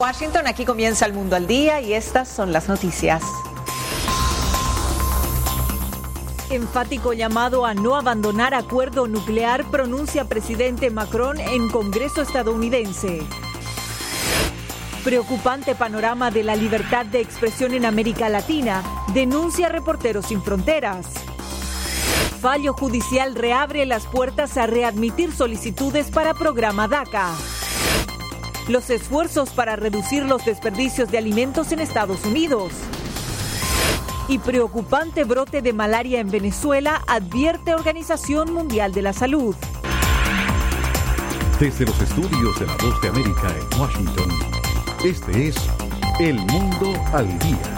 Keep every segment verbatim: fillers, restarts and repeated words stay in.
Washington, aquí comienza El Mundo al Día y estas son las noticias. Enfático llamado a no abandonar acuerdo nuclear pronuncia presidente Macron en Congreso estadounidense. Preocupante panorama de la libertad de expresión en América Latina, denuncia Reporteros Sin Fronteras. Fallo judicial reabre las puertas a readmitir solicitudes para programa DACA. Los esfuerzos para reducir los desperdicios de alimentos en Estados Unidos. Y preocupante brote de malaria en Venezuela, advierte Organización Mundial de la Salud. Desde los estudios de La Voz de América en Washington, este es El Mundo al Día.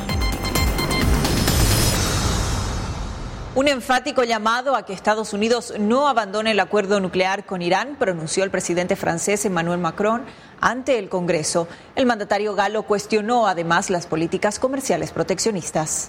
Un enfático llamado a que Estados Unidos no abandone el acuerdo nuclear con Irán pronunció el presidente francés Emmanuel Macron ante el Congreso. El mandatario galo cuestionó además las políticas comerciales proteccionistas.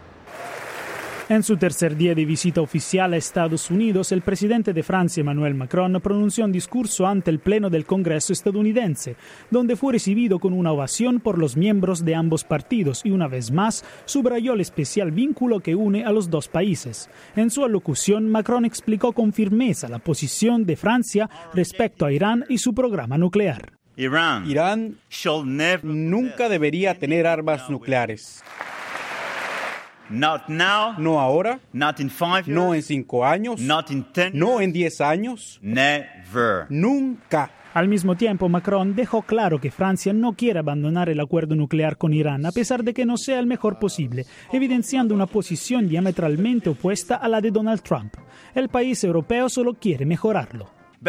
En su tercer día de visita oficial a Estados Unidos, el presidente de Francia, Emmanuel Macron, pronunció un discurso ante el Pleno del Congreso estadounidense, donde fue recibido con una ovación por los miembros de ambos partidos y una vez más subrayó el especial vínculo que une a los dos países. En su alocución, Macron explicó con firmeza la posición de Francia respecto a Irán y su programa nuclear. Irán nunca debería tener armas nucleares. Not now, no ahora, not in five years, no en cinco años, not in ten no years, en diez años, never. Nunca. Al mismo tiempo, Macron dejó claro que Francia no quiere abandonar el acuerdo nuclear con Irán, a pesar de que no sea el mejor posible, evidenciando una posición diametralmente opuesta a la de Donald Trump. El país europeo solo quiere mejorarlo.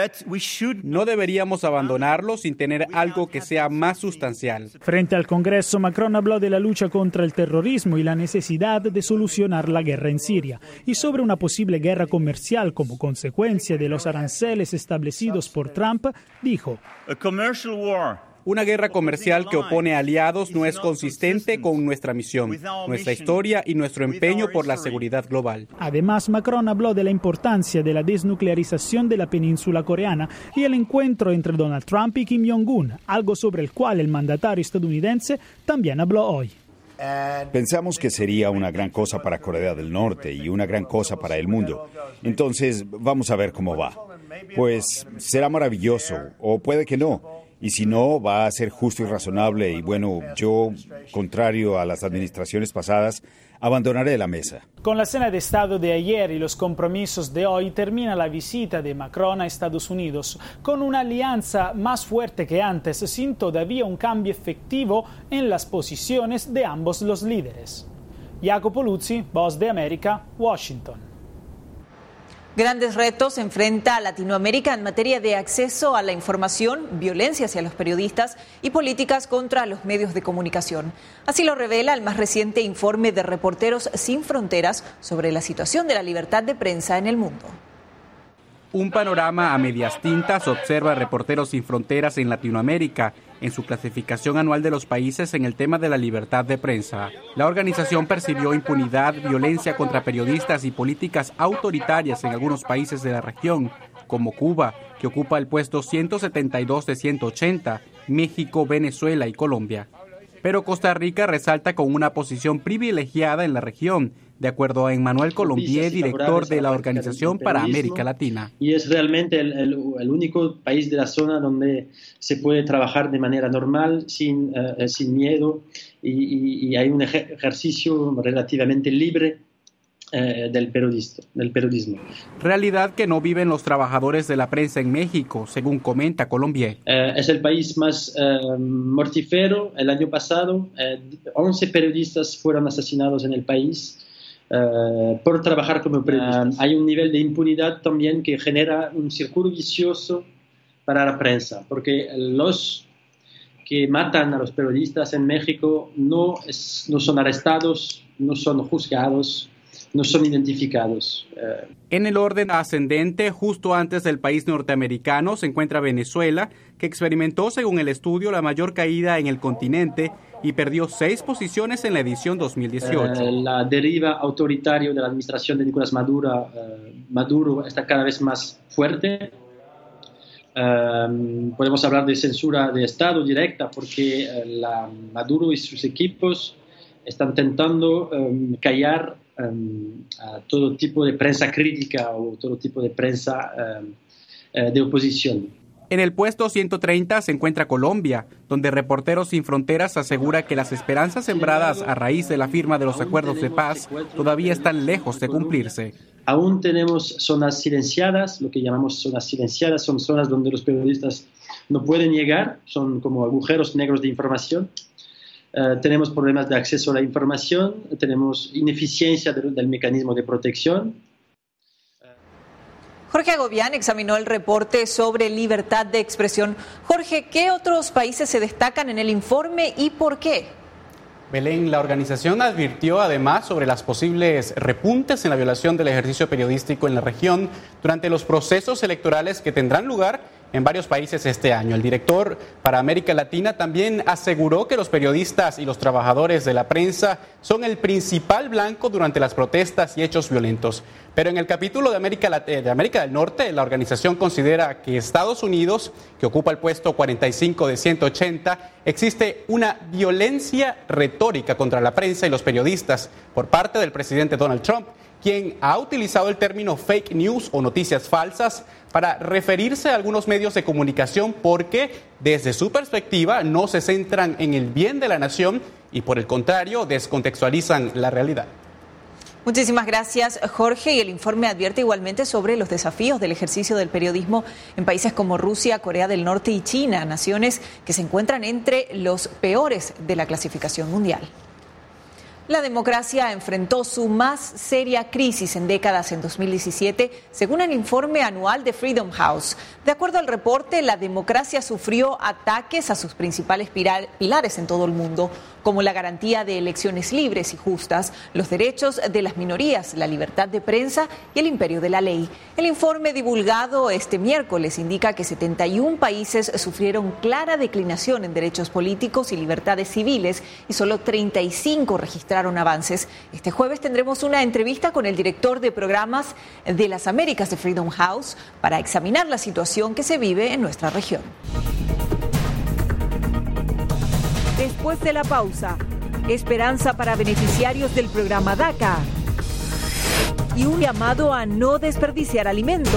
No deberíamos abandonarlo sin tener algo que sea más sustancial. Frente al Congreso, Macron habló de la lucha contra el terrorismo y la necesidad de solucionar la guerra en Siria, y sobre una posible guerra comercial como consecuencia de los aranceles establecidos por Trump, dijo: Una guerra comercial que opone aliados no es consistente con nuestra misión, nuestra historia y nuestro empeño por la seguridad global. Además, Macron habló de la importancia de la desnuclearización de la península coreana y el encuentro entre Donald Trump y Kim Jong-un, algo sobre el cual el mandatario estadounidense también habló hoy. Pensamos que sería una gran cosa para Corea del Norte y una gran cosa para el mundo. Entonces, vamos a ver cómo va. Pues será maravilloso, o puede que no. Y si no, va a ser justo y razonable. Y bueno, yo, contrario a las administraciones pasadas, abandonaré la mesa. Con la cena de Estado de ayer y los compromisos de hoy, termina la visita de Macron a Estados Unidos con una alianza más fuerte que antes, sin todavía un cambio efectivo en las posiciones de ambos los líderes. Jacopo Luzzi, Voz de América, Washington. Grandes retos enfrenta Latinoamérica en materia de acceso a la información, violencia hacia los periodistas y políticas contra los medios de comunicación. Así lo revela el más reciente informe de Reporteros Sin Fronteras sobre la situación de la libertad de prensa en el mundo. Un panorama a medias tintas observa Reporteros Sin Fronteras en Latinoamérica en su clasificación anual de los países en el tema de la libertad de prensa. La organización percibió impunidad, violencia contra periodistas y políticas autoritarias en algunos países de la región, como Cuba, que ocupa el puesto ciento setenta y dos de ciento ochenta, México, Venezuela y Colombia. Pero Costa Rica resalta con una posición privilegiada en la región, de acuerdo a Emmanuel Colombier, director de la Organización para América Latina. Y es realmente el, el, el único país de la zona donde se puede trabajar de manera normal, sin, uh, sin miedo, y, y, y hay un ejercicio relativamente libre uh, del, periodista, del periodismo. Realidad que no viven los trabajadores de la prensa en México, según comenta Colombier. Uh, es el país más uh, mortífero. El año pasado, uh, once periodistas fueron asesinados en el país. Uh, por trabajar como periodistas. Uh, hay un nivel de impunidad también que genera un círculo vicioso para la prensa, porque los que matan a los periodistas en México no, es, no son arrestados, no son juzgados, no son identificados. Uh, en el orden ascendente, justo antes del país norteamericano, se encuentra Venezuela, que experimentó, según el estudio, la mayor caída en el continente y perdió seis posiciones en la edición dos mil dieciocho. Uh, la deriva autoritaria de la administración de Nicolás Maduro, uh, Maduro está cada vez más fuerte. Um, podemos hablar de censura de Estado directa porque uh, la Maduro y sus equipos están intentando um, callar um, a todo tipo de prensa crítica o todo tipo de prensa um, uh, de oposición. En el puesto ciento treinta se encuentra Colombia, donde Reporteros Sin Fronteras asegura que las esperanzas sembradas a raíz de la firma de los acuerdos de paz todavía están lejos de cumplirse. Aún tenemos zonas silenciadas, lo que llamamos zonas silenciadas, son zonas donde los periodistas no pueden llegar, son como agujeros negros de información. Uh, tenemos problemas de acceso a la información, tenemos ineficiencia de, del mecanismo de protección. Jorge Agobián examinó el reporte sobre libertad de expresión. Jorge, ¿qué otros países se destacan en el informe y por qué? Belén, la organización advirtió además sobre las posibles repuntes en la violación del ejercicio periodístico en la región durante los procesos electorales que tendrán lugar en varios países este año. El director para América Latina también aseguró que los periodistas y los trabajadores de la prensa son el principal blanco durante las protestas y hechos violentos. Pero en el capítulo de América, de América del Norte, la organización considera que Estados Unidos, que ocupa el puesto cuarenta y cinco de ciento ochenta, existe una violencia retórica contra la prensa y los periodistas por parte del presidente Donald Trump, quien ha utilizado el término fake news o noticias falsas para referirse a algunos medios de comunicación porque, desde su perspectiva, no se centran en el bien de la nación y, por el contrario, descontextualizan la realidad. Muchísimas gracias, Jorge. Y el informe advierte igualmente sobre los desafíos del ejercicio del periodismo en países como Rusia, Corea del Norte y China, naciones que se encuentran entre los peores de la clasificación mundial. La democracia enfrentó su más seria crisis en décadas en dos mil diecisiete, según el informe anual de Freedom House. De acuerdo al reporte, la democracia sufrió ataques a sus principales pilares en todo el mundo, como la garantía de elecciones libres y justas, los derechos de las minorías, la libertad de prensa y el imperio de la ley. El informe divulgado este miércoles indica que setenta y un países sufrieron clara declinación en derechos políticos y libertades civiles y solo treinta y cinco registraron avances. Este jueves tendremos una entrevista con el director de programas de las Américas de Freedom House para examinar la situación que se vive en nuestra región. Después de la pausa, esperanza para beneficiarios del programa DACA y un llamado a no desperdiciar alimentos.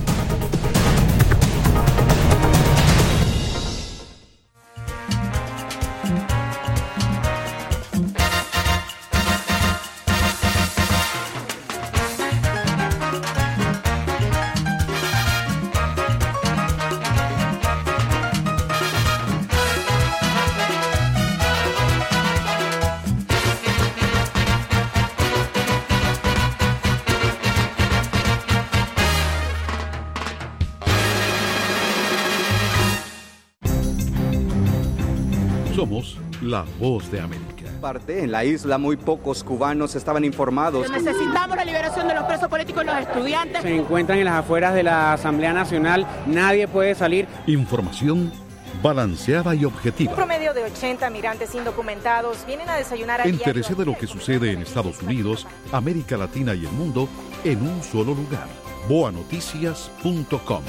Somos la voz de América. Parte en la isla muy pocos cubanos estaban informados. Necesitamos la liberación de los presos políticos y los estudiantes. Se encuentran en las afueras de la Asamblea Nacional, nadie puede salir. Información balanceada y objetiva. Un promedio de ochenta migrantes indocumentados vienen a desayunar a Entérese de lo que sucede en Estados Unidos, América Latina y el mundo en un solo lugar. boa noticias punto com.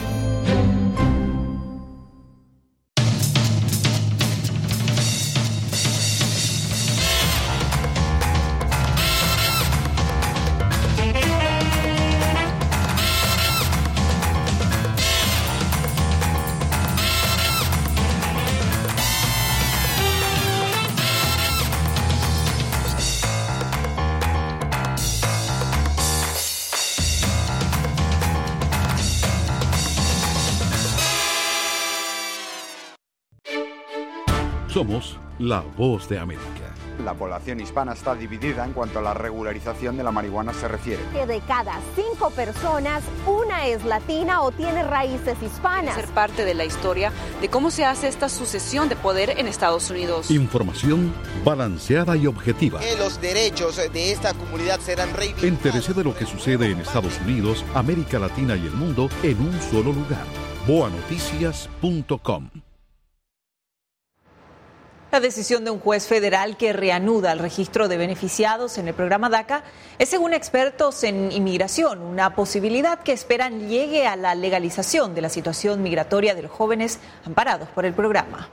Somos la voz de América. La población hispana está dividida en cuanto a la regularización de la marihuana se refiere. Que de cada cinco personas, una es latina o tiene raíces hispanas. Ser parte de la historia de cómo se hace esta sucesión de poder en Estados Unidos. Información balanceada y objetiva. Que los derechos de esta comunidad serán reivindicados. Entérese de lo que sucede en Estados Unidos, América Latina y el mundo en un solo lugar. boa noticias punto com. La decisión de un juez federal que reanuda el registro de beneficiados en el programa DACA es, según expertos en inmigración, una posibilidad que esperan llegue a la legalización de la situación migratoria de los jóvenes amparados por el programa.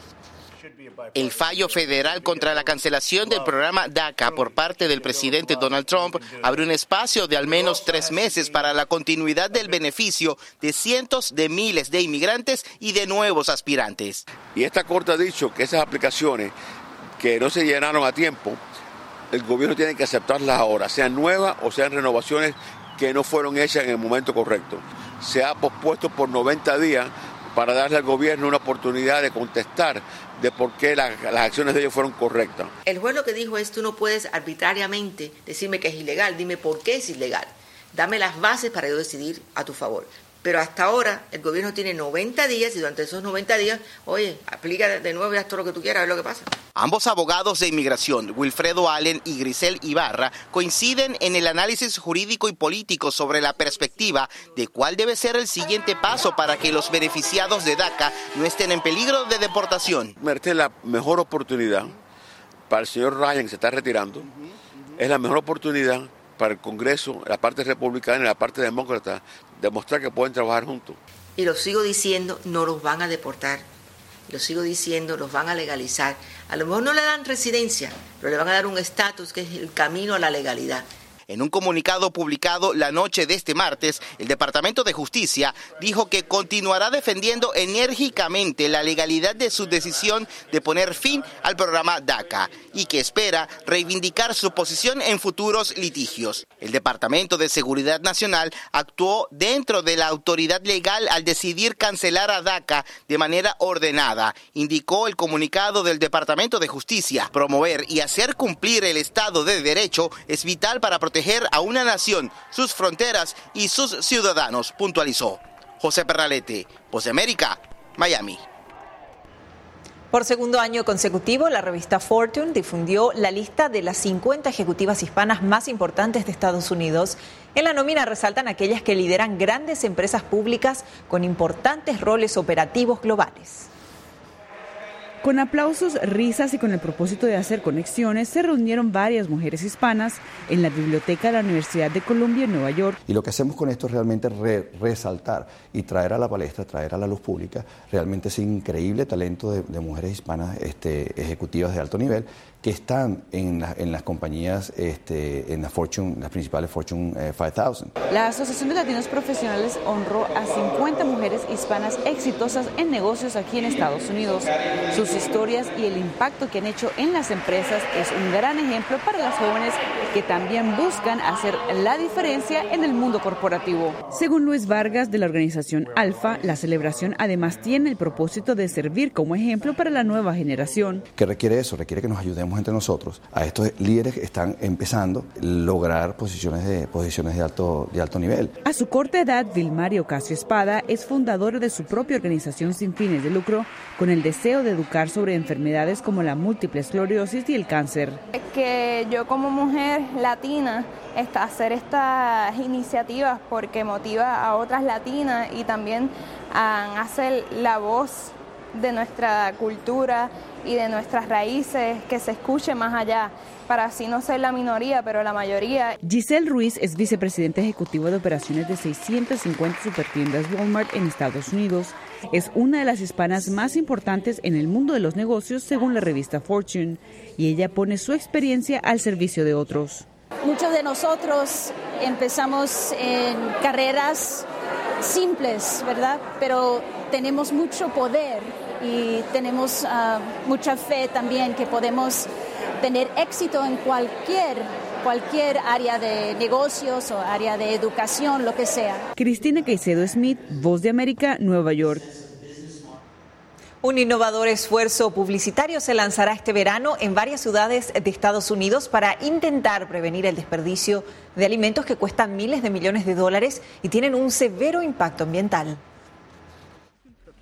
El fallo federal contra la cancelación del programa DACA por parte del presidente Donald Trump abre un espacio de al menos tres meses para la continuidad del beneficio de cientos de miles de inmigrantes y de nuevos aspirantes. Y esta Corte ha dicho que esas aplicaciones que no se llenaron a tiempo, el gobierno tiene que aceptarlas ahora, sean nuevas o sean renovaciones que no fueron hechas en el momento correcto. Se ha pospuesto por noventa días para darle al gobierno una oportunidad de contestar de por qué la, las acciones de ellos fueron correctas. El juez lo que dijo es: tú no puedes arbitrariamente decirme que es ilegal, dime por qué es ilegal. Dame las bases para yo decidir a tu favor. Pero hasta ahora el gobierno tiene noventa días y durante esos noventa días, oye, aplica de nuevo y haz todo lo que tú quieras, a ver lo que pasa. Ambos abogados de inmigración, Wilfredo Allen y Grisel Ibarra, coinciden en el análisis jurídico y político sobre la perspectiva de cuál debe ser el siguiente paso para que los beneficiados de DACA no estén en peligro de deportación. Esta es la mejor oportunidad para el señor Ryan, que se está retirando. Es la mejor oportunidad para el Congreso, la parte republicana y la parte demócrata, demostrar que pueden trabajar juntos. Y lo sigo diciendo, no los van a deportar. Lo sigo diciendo, los van a legalizar. A lo mejor no le dan residencia, pero le van a dar un estatus que es el camino a la legalidad. En un comunicado publicado la noche de este martes, el Departamento de Justicia dijo que continuará defendiendo enérgicamente la legalidad de su decisión de poner fin al programa DACA y que espera reivindicar su posición en futuros litigios. El Departamento de Seguridad Nacional actuó dentro de la autoridad legal al decidir cancelar a DACA de manera ordenada, indicó el comunicado del Departamento de Justicia. Promover y hacer cumplir el Estado de Derecho es vital para proteger a una nación, sus fronteras y sus ciudadanos, puntualizó. José Perralete, Voz de América, Miami. Por segundo año consecutivo, la revista Fortune difundió la lista de las cincuenta ejecutivas hispanas más importantes de Estados Unidos. En la nómina resaltan aquellas que lideran grandes empresas públicas con importantes roles operativos globales. Con aplausos, risas y con el propósito de hacer conexiones, se reunieron varias mujeres hispanas en la biblioteca de la Universidad de Columbia en Nueva York. Y lo que hacemos con esto es realmente re resaltar y traer a la palestra, traer a la luz pública realmente ese increíble talento de, de mujeres hispanas este, ejecutivas de alto nivel que están en, la, en las compañías, este, en la Fortune, las principales Fortune eh, cinco mil. La Asociación de Latinos Profesionales honró a cincuenta mujeres hispanas exitosas en negocios aquí en Estados Unidos. Sus historias y el impacto que han hecho en las empresas es un gran ejemplo para las jóvenes que también buscan hacer la diferencia en el mundo corporativo. Según Luis Vargas de la organización Alfa, la celebración además tiene el propósito de servir como ejemplo para la nueva generación. ¿Qué requiere eso? Requiere que nos ayudemos entre nosotros a estos líderes que están empezando a lograr posiciones de, posiciones de, alto, de alto nivel. A su corta edad, Vilmario Ocasio Espada es fundadora de su propia organización sin fines de lucro con el deseo de educar sobre enfermedades como la múltiple esclerosis y el cáncer. Que yo como mujer latina está hacer estas iniciativas porque motiva a otras latinas y también a hacer la voz de nuestra cultura y de nuestras raíces que se escuche más allá, para así no ser la minoría, pero la mayoría. Giselle Ruiz es vicepresidenta ejecutiva de operaciones de seiscientas cincuenta supertiendas Walmart en Estados Unidos. Es una de las hispanas más importantes en el mundo de los negocios, según la revista Fortune, y ella pone su experiencia al servicio de otros. Muchos de nosotros empezamos en carreras simples, ¿verdad? Pero tenemos mucho poder y tenemos uh, mucha fe también que podemos tener éxito en cualquier, cualquier área de negocios o área de educación, lo que sea. Cristina Caicedo Smith, Voz de América, Nueva York. Un innovador esfuerzo publicitario se lanzará este verano en varias ciudades de Estados Unidos para intentar prevenir el desperdicio de alimentos que cuestan miles de millones de dólares y tienen un severo impacto ambiental.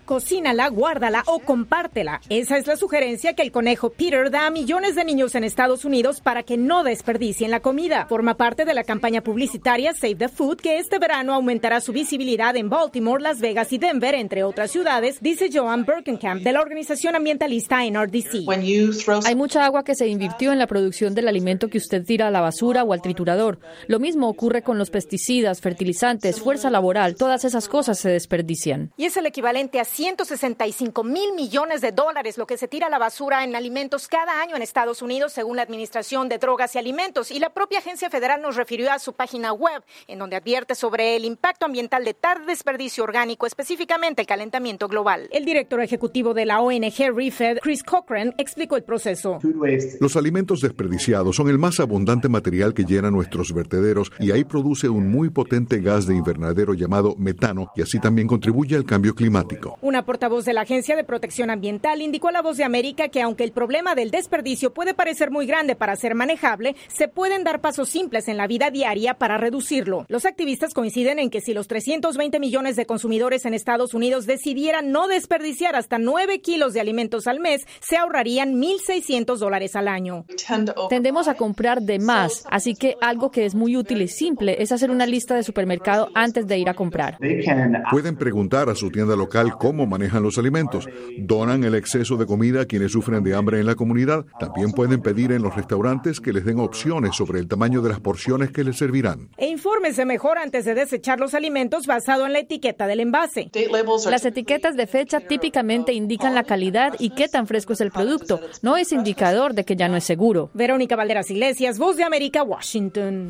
cocínala, guárdala o compártela. Esa es la sugerencia que el conejo Peter da a millones de niños en Estados Unidos para que no desperdicien la comida. Forma parte de la campaña publicitaria Save the Food, que este verano aumentará su visibilidad en Baltimore, Las Vegas y Denver, entre otras ciudades, dice Joan Berkenkamp de la organización ambientalista N R D C. Hay mucha agua que se invirtió en la producción del alimento que usted tira a la basura o al triturador. Lo mismo ocurre con los pesticidas, fertilizantes, fuerza laboral, todas esas cosas se desperdician. Y es el equivalente a ciento sesenta y cinco mil millones de dólares lo que se tira a la basura en alimentos cada año en Estados Unidos, según la Administración de Drogas y Alimentos. Y la propia agencia federal nos refirió a su página web, en donde advierte sobre el impacto ambiental de tal desperdicio orgánico, específicamente el calentamiento global. El director ejecutivo de la O N G ReFed, Chris Cochran, explicó el proceso. Los alimentos desperdiciados son el más abundante material que llena nuestros vertederos y ahí produce un muy potente gas de invernadero llamado metano y así también contribuye al cambio climático. Una portavoz de la Agencia de Protección Ambiental indicó a La Voz de América que aunque el problema del desperdicio puede parecer muy grande para ser manejable, se pueden dar pasos simples en la vida diaria para reducirlo. Los activistas coinciden en que si los trescientos veinte millones de consumidores en Estados Unidos decidieran no desperdiciar hasta nueve kilos de alimentos al mes, se ahorrarían mil seiscientos dólares al año. Tendemos a comprar de más, así que algo que es muy útil y simple es hacer una lista de supermercado antes de ir a comprar. Pueden preguntar a su tienda local cómo manejan los alimentos. Donan el exceso de comida a quienes sufren de hambre en la comunidad. También pueden pedir en los restaurantes que les den opciones sobre el tamaño de las porciones que les servirán. E infórmese mejor antes de desechar los alimentos basado en la etiqueta del envase. Las etiquetas de fecha típicamente indican la calidad y qué tan fresco es el producto. No es indicador de que ya no es seguro. Verónica Valderas Iglesias, Voz de América, Washington.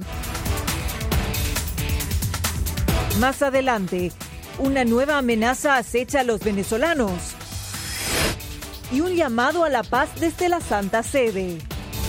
Más adelante, una nueva amenaza acecha a los venezolanos y un llamado a la paz desde la Santa Sede.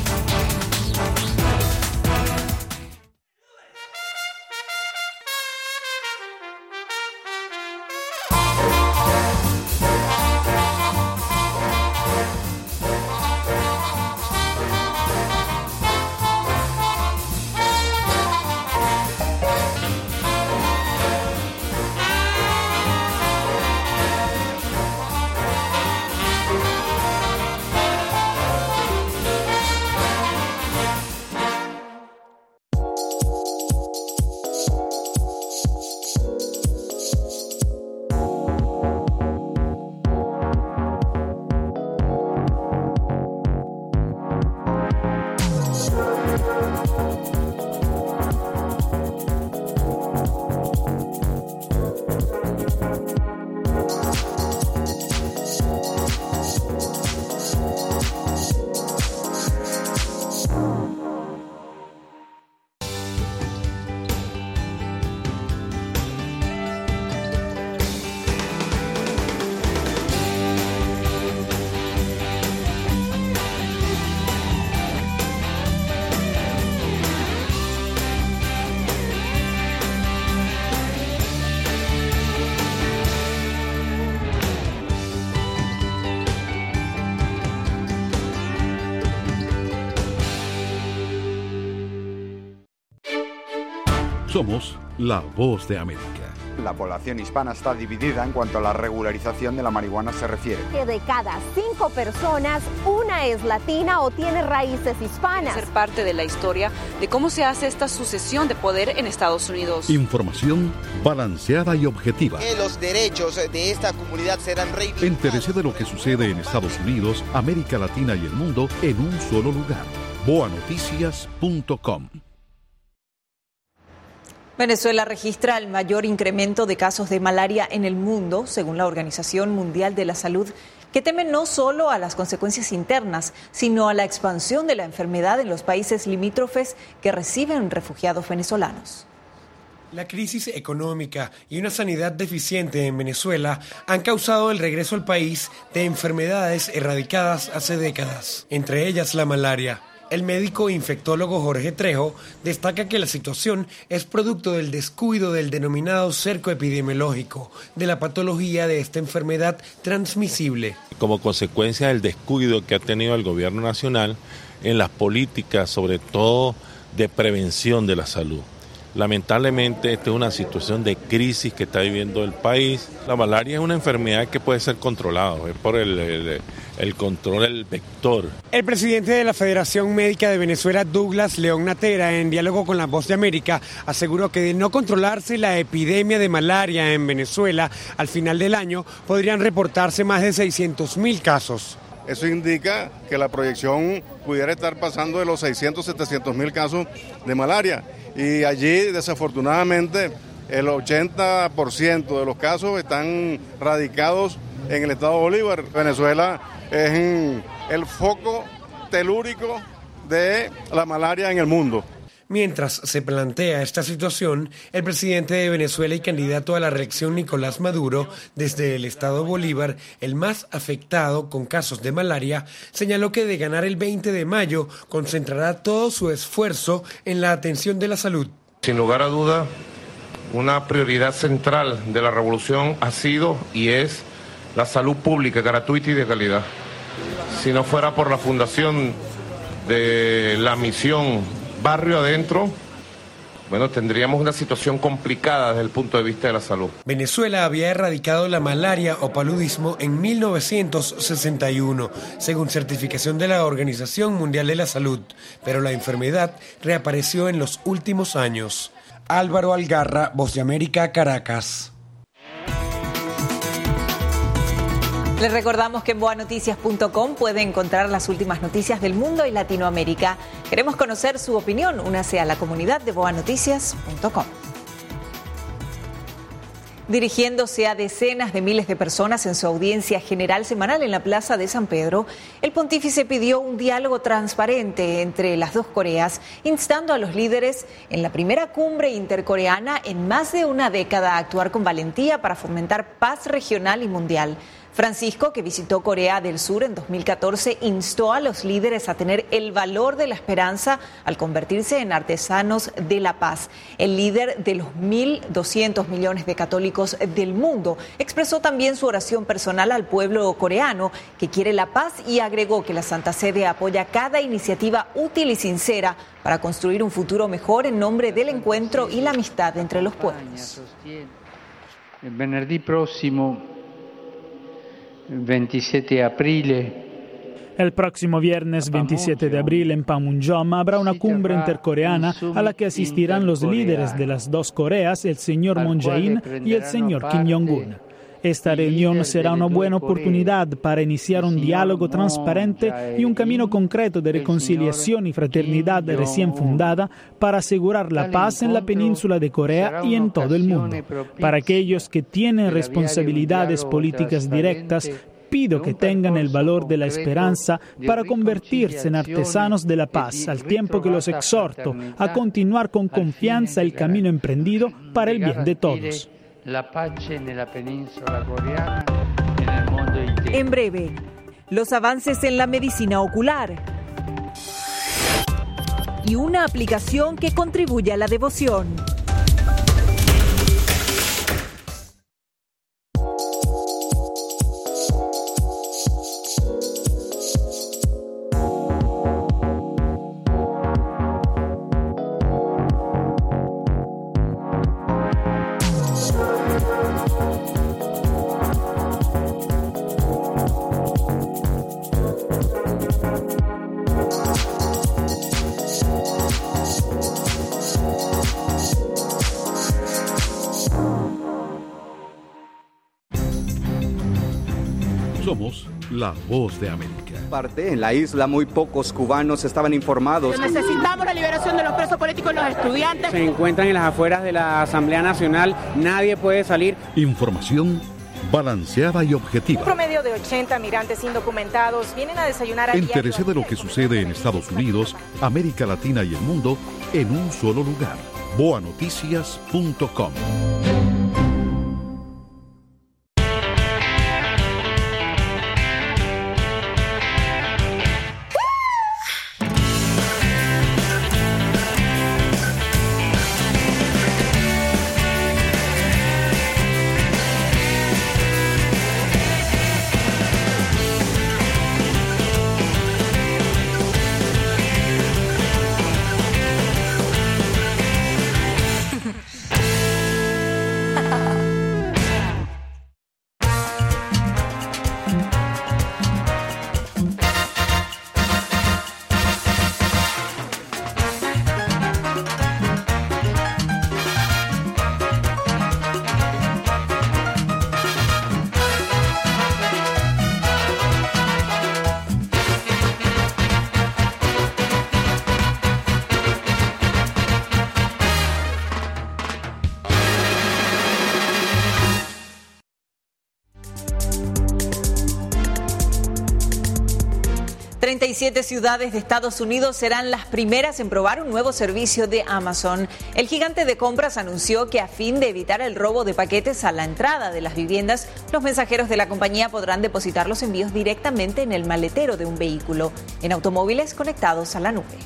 Somos la Voz de América. La población hispana está dividida en cuanto a la regularización de la marihuana se refiere. Que de cada cinco personas, una es latina o tiene raíces hispanas. Ser parte de la historia de cómo se hace esta sucesión de poder en Estados Unidos. Información balanceada y objetiva. Que los derechos de esta comunidad serán reivindicados. Entérese de lo que sucede en Estados Unidos, América Latina y el mundo en un solo lugar. boa noticias punto com. Venezuela registra el mayor incremento de casos de malaria en el mundo, según la Organización Mundial de la Salud, que teme no solo a las consecuencias internas, sino a la expansión de la enfermedad en los países limítrofes que reciben refugiados venezolanos. La crisis económica y una sanidad deficiente en Venezuela han causado el regreso al país de enfermedades erradicadas hace décadas, entre ellas la malaria. El médico infectólogo Jorge Trejo destaca que la situación es producto del descuido del denominado cerco epidemiológico de la patología de esta enfermedad transmisible. Como consecuencia del descuido que ha tenido el gobierno nacional en las políticas, sobre todo de prevención de la salud. Lamentablemente, esta es una situación de crisis que está viviendo el país. La malaria es una enfermedad que puede ser controlada, es por el, el, el control del vector. El presidente de la Federación Médica de Venezuela, Douglas León Natera, en diálogo con La Voz de América, aseguró que de no controlarse la epidemia de malaria en Venezuela, al final del año podrían reportarse más de seiscientos mil casos. Eso indica que la proyección pudiera estar pasando de los seiscientos, setecientos mil casos de malaria. Y allí, desafortunadamente, el ochenta por ciento de los casos están radicados en el estado Bolívar. Venezuela es el foco telúrico de la malaria en el mundo. Mientras se plantea esta situación, el presidente de Venezuela y candidato a la reelección Nicolás Maduro, desde el estado Bolívar, el más afectado con casos de malaria, señaló que de ganar el veinte de mayo concentrará todo su esfuerzo en la atención de la salud. Sin lugar a duda, una prioridad central de la revolución ha sido y es la salud pública, gratuita y de calidad. Si no fuera por la fundación de la misión Barrio Adentro, bueno, tendríamos una situación complicada desde el punto de vista de la salud. Venezuela había erradicado la malaria o paludismo en mil novecientos sesenta y uno, según certificación de la Organización Mundial de la Salud, pero la enfermedad reapareció en los últimos años. Álvaro Algarra, Voz de América, Caracas. Les recordamos que en boa noticias punto com puede encontrar las últimas noticias del mundo y Latinoamérica. Queremos conocer su opinión. Únase a la comunidad de boa noticias punto com. Dirigiéndose a decenas de miles de personas en su audiencia general semanal en la Plaza de San Pedro, el pontífice pidió un diálogo transparente entre las dos Coreas, instando a los líderes en la primera cumbre intercoreana en más de una década a actuar con valentía para fomentar paz regional y mundial. Francisco, que visitó Corea del Sur en dos mil catorce, instó a los líderes a tener el valor de la esperanza al convertirse en artesanos de la paz. El líder de los mil doscientos millones de católicos del mundo expresó también su oración personal al pueblo coreano, que quiere la paz, y agregó que la Santa Sede apoya cada iniciativa útil y sincera para construir un futuro mejor en nombre del encuentro y la amistad entre los pueblos. El venerdì próximo veintisiete de abril. El próximo viernes veintisiete de abril en Panmunjom habrá una cumbre intercoreana a la que asistirán los líderes de las dos Coreas, el señor Moon Jae-in y el señor Kim Jong-un. Esta reunión será una buena oportunidad para iniciar un diálogo transparente y un camino concreto de reconciliación y fraternidad recién fundada para asegurar la paz en la península de Corea y en todo el mundo. Para aquellos que tienen responsabilidades políticas directas, pido que tengan el valor de la esperanza para convertirse en artesanos de la paz, al tiempo que los exhorto a continuar con confianza el camino emprendido para el bien de todos. La pace en la península coreana, en el mundo entero. En breve, los avances en la medicina ocular y una aplicación que contribuye a la devoción. Somos la Voz de América. Parte en la isla muy pocos cubanos estaban informados. Necesitamos la liberación de los presos políticos y los estudiantes. Se encuentran en las afueras de la Asamblea Nacional, nadie puede salir. Información balanceada y objetiva. Un promedio de ochenta migrantes indocumentados vienen a desayunar a Entérese de lo que sucede en Estados Unidos, América Latina y el mundo en un solo lugar. boa noticias punto com. treinta y siete ciudades de Estados Unidos serán las primeras en probar un nuevo servicio de Amazon. El gigante de compras anunció que a fin de evitar el robo de paquetes a la entrada de las viviendas, los mensajeros de la compañía podrán depositar los envíos directamente en el maletero de un vehículo, en automóviles conectados a la nube.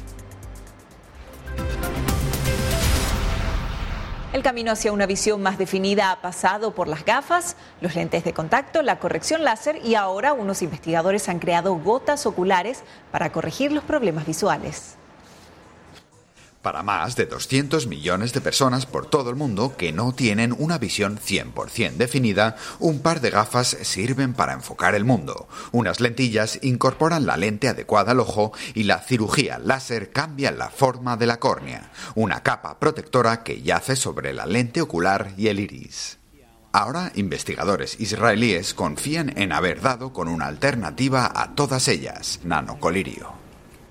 El camino hacia una visión más definida ha pasado por las gafas, los lentes de contacto, la corrección láser y ahora unos investigadores han creado gotas oculares para corregir los problemas visuales. Para más de doscientos millones de personas por todo el mundo que no tienen una visión cien por ciento definida, un par de gafas sirven para enfocar el mundo. Unas lentillas incorporan la lente adecuada al ojo y la cirugía láser cambia la forma de la córnea, una capa protectora que yace sobre la lente ocular y el iris. Ahora, investigadores israelíes confían en haber dado con una alternativa a todas ellas, nanocolirio.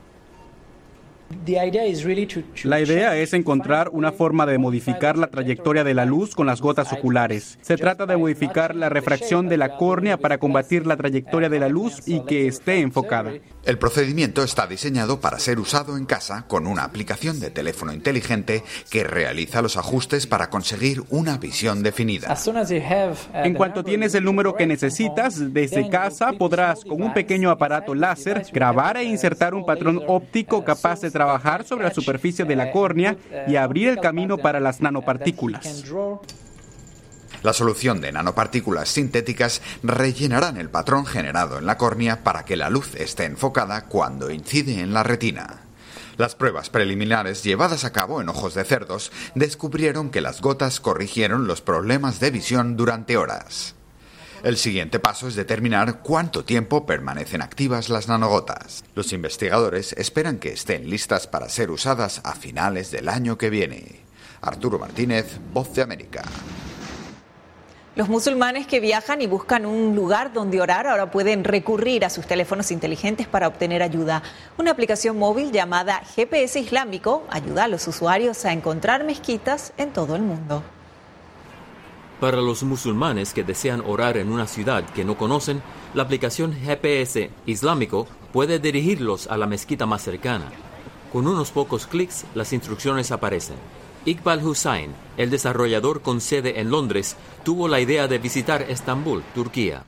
La idea es encontrar una forma de modificar la trayectoria de la luz con las gotas oculares. Se trata de modificar la refracción de la córnea para combatir la trayectoria de la luz y que esté enfocada. El procedimiento está diseñado para ser usado en casa con una aplicación de teléfono inteligente que realiza los ajustes para conseguir una visión definida. En cuanto tienes el número que necesitas, desde casa podrás, con un pequeño aparato láser, grabar e insertar un patrón óptico capaz de trabajar sobre la superficie de la córnea y abrir el camino para las nanopartículas. La solución de nanopartículas sintéticas rellenarán el patrón generado en la córnea para que la luz esté enfocada cuando incide en la retina. Las pruebas preliminares llevadas a cabo en ojos de cerdos descubrieron que las gotas corrigieron los problemas de visión durante horas. El siguiente paso es determinar cuánto tiempo permanecen activas las nanogotas. Los investigadores esperan que estén listas para ser usadas a finales del año que viene. Arturo Martínez, Voz de América. Los musulmanes que viajan y buscan un lugar donde orar ahora pueden recurrir a sus teléfonos inteligentes para obtener ayuda. Una aplicación móvil llamada G P S Islámico ayuda a los usuarios a encontrar mezquitas en todo el mundo. Para los musulmanes que desean orar en una ciudad que no conocen, la aplicación G P S Islámico puede dirigirlos a la mezquita más cercana. Con unos pocos clics, las instrucciones aparecen. Iqbal Hussain, el desarrollador con sede en Londres, tuvo la idea de visitar Estambul, Turquía.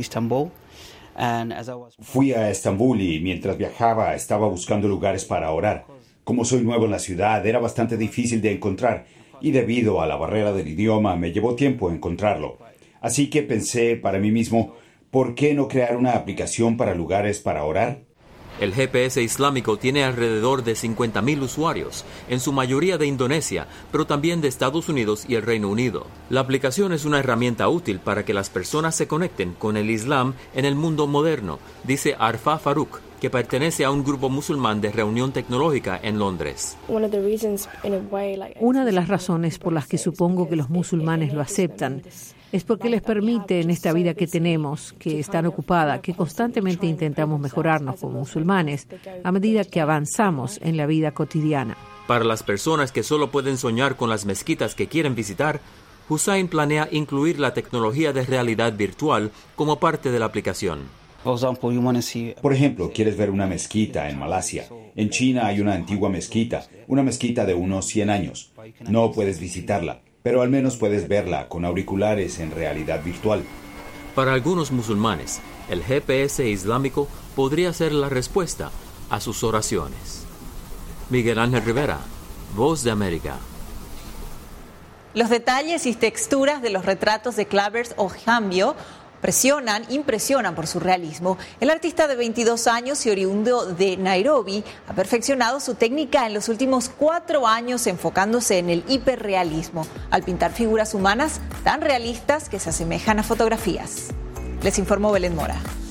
Fui a Estambul y mientras viajaba estaba buscando lugares para orar. Como soy nuevo en la ciudad, era bastante difícil de encontrar. Y debido a la barrera del idioma me llevó tiempo encontrarlo. Así que pensé para mí mismo, ¿por qué no crear una aplicación para lugares para orar? El G P S Islámico tiene alrededor de cincuenta mil usuarios, en su mayoría de Indonesia, pero también de Estados Unidos y el Reino Unido. La aplicación es una herramienta útil para que las personas se conecten con el Islam en el mundo moderno, dice Arfa Farouk, que pertenece a un grupo musulmán de reunión tecnológica en Londres. Una de las razones por las que supongo que los musulmanes lo aceptan es porque les permite en esta vida que tenemos, que es tan ocupada, que constantemente intentamos mejorarnos como musulmanes a medida que avanzamos en la vida cotidiana. Para las personas que solo pueden soñar con las mezquitas que quieren visitar, Hussain planea incluir la tecnología de realidad virtual como parte de la aplicación. Por ejemplo, quieres ver una mezquita en Malasia. En China hay una antigua mezquita, una mezquita de unos cien años. No puedes visitarla, pero al menos puedes verla con auriculares en realidad virtual. Para algunos musulmanes, el G P S islámico podría ser la respuesta a sus oraciones. Miguel Ángel Rivera, Voz de América. Los detalles y texturas de los retratos de Clavers Ojambio Presionan, impresionan por su realismo. El artista de veintidós años y oriundo de Nairobi ha perfeccionado su técnica en los últimos cuatro años enfocándose en el hiperrealismo, al pintar figuras humanas tan realistas que se asemejan a fotografías. Les informó Belén Mora.